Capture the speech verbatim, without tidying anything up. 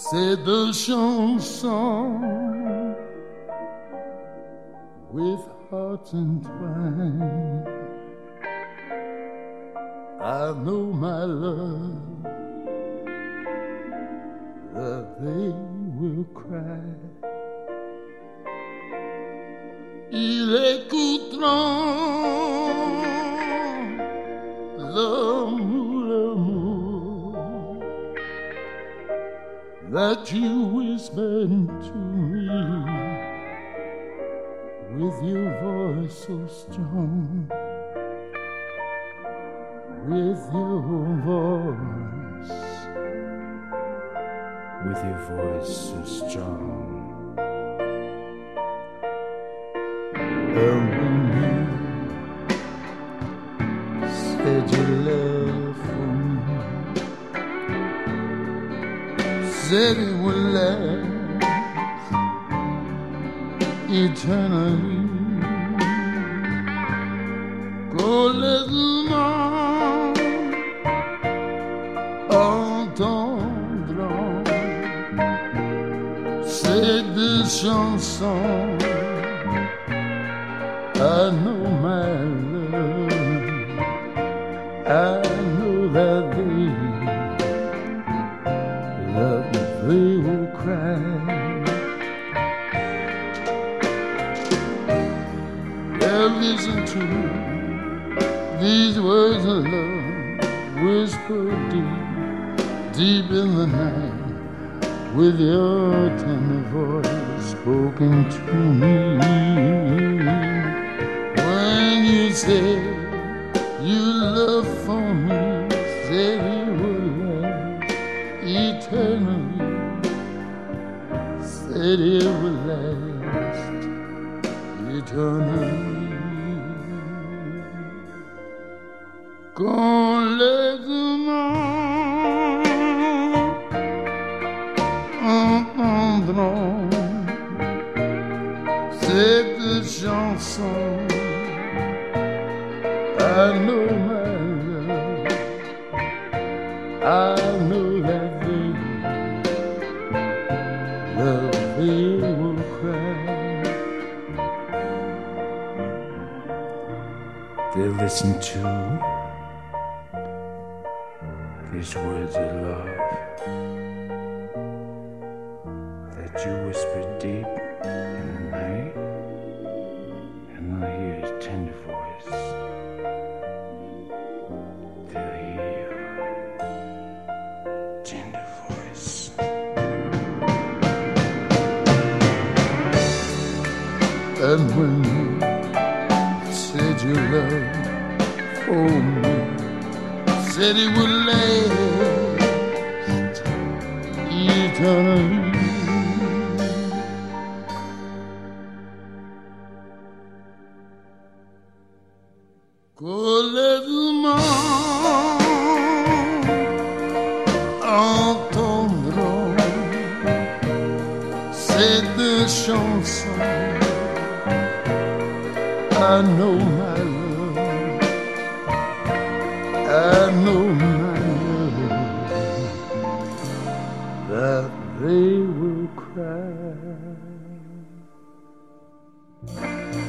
ces deux chansons with hearts entwined. I know my love that they will cry. Ils écouteront l'amour, l'amour that you whispered to me with your voice so strong, with your voice, with your voice so strong. And when you said your love for me, said it would last eternally, go laisse-moi entendre ces deux chansons. I know my love, I know that they, that they will cry. They'll listen to these words of love whispered deep, deep in the night, with your tender voice spoken to me. You said your love for me, said it would last eternally, said it would last eternally. Qu'on les entendront cette chanson. I know my love, I know that they, that they will cry. They'll listen to these words of love that you whispered deep in the night, and they'll hear his tender voice. And when you said your love for me, said it would last eternally, qu'on laisse-moi entendre ces deux chansons. I know my love, I know my love, that they will cry.